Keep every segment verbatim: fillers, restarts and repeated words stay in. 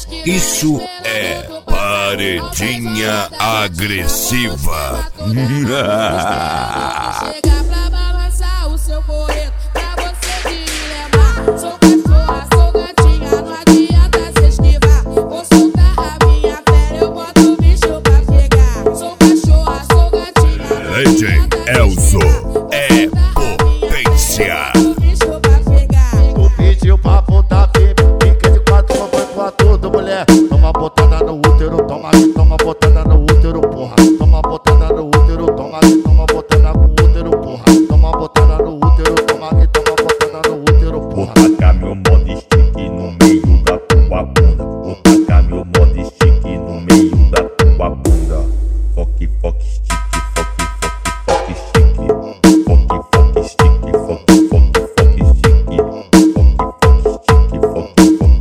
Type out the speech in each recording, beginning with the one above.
Isso é paredinha agressiva. Chega pra balançar o seu coreto, pra você te lembrar. Sou cachorra, sou gatinha, não adianta se esquivar. Vou soltar a minha fera, eu boto o bicho pra pegar. Sou cachorra, sou gatinha, não adianta se Elzo esquivar. é potência. Tu pediu pra botar firme, fica de quatro, foi pra tudo, mulher. Toma botada no útero, toma aqui, toma botada no útero, porra. Toma botada no útero, toma aqui, toma botada no útero, porra. Toma botada no útero, toma aqui, toma botada no útero, porra. Vou tacar meu modo stick no meio da tua bunda. Vou tacar meu modo stick no meio da tua bunda. Foque, foque, stick, foque, foque, foque, stick. Foque, foque, stick, foque, foque, foque, stick. Foque,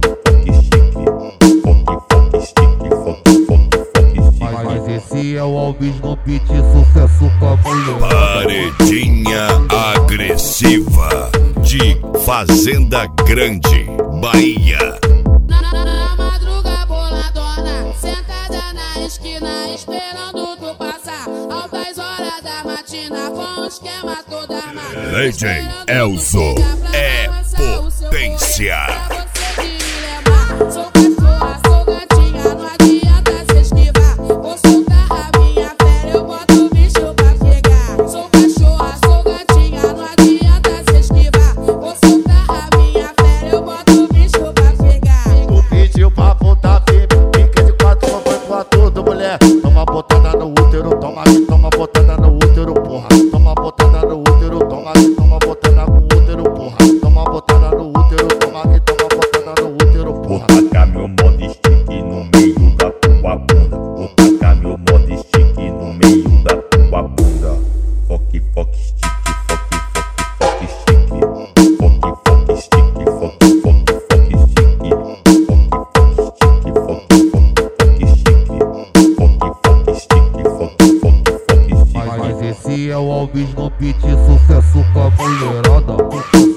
foque, stick, foque, foque, foque, stick. Mas esse é o Alves no beat, sucesso com a mulher. Paredinha agressiva de Fazenda Grande, Bahia. Na, na, na madruga boladona, sentada na esquina, esperando tu passar. Altas horas da matina, com o esquema todo armado. Legend Elzo é potência. Sou cachorra, sou gatinha, não adianta se esquivar. Vou soltar a minha fera, eu boto o bicho pra pegar. Sou cachorra, sou gatinha, não adianta se esquivar. Vou soltar a minha fera, eu boto o bicho pra pegar. Tu pediu pra botar firme, fica de quatro, foi pra tudo, mulher. Toma botada no útero, toma aqui, toma botada no útero, porra. Toma botada no útero, toma aqui, toma botada no útero, porra. Toma botada no útero, toma aqui, toma botada no útero, Vou porra. tacar meu modo stick no meio da tua bunda. Vou tacar meu modo stick no meio da tua bunda. Foque, foque, stick, foque, foque, foque, stick. Foque, foque, stick, foque, foque, foque, stick. Foque, foque, stick, foque, foque, stick. Foque, foque, stick, foque, foque, foque, stick. Mas esse é o Alves no beat, sucesso com a mulherada.